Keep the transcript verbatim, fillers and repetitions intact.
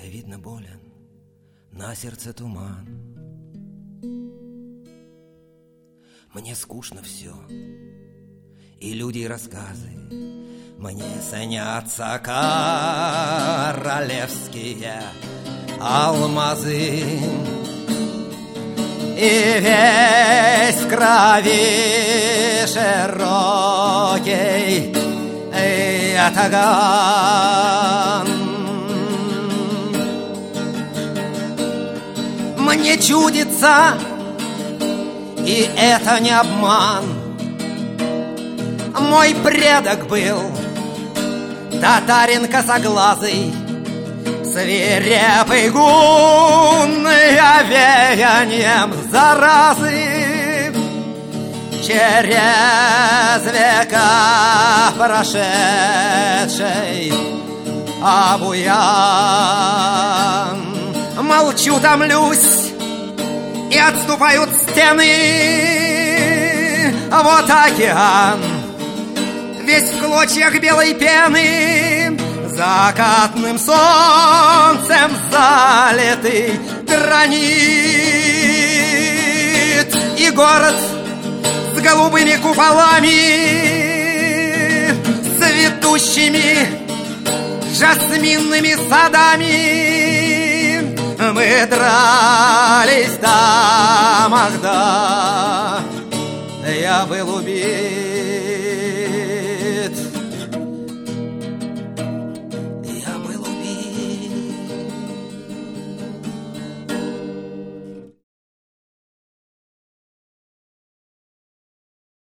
видно, болен, на сердце туман. Мне скучно все, и люди, и рассказы. Мне снятся королевские алмазы. И весь в крови широкий ятаган. Мне чудится, и это не обман, мой предок был татарин косоглазый, свирепый гун, веянием заразы через века прошедший обуян. Молчу, томлюсь, и отступают стены. Вот океан, весь в клочьях белой пены, закатным солнцем залитый гранит. И город с голубыми куполами, цветущими жасминными садами. Мы дрались там, ах да, я был убит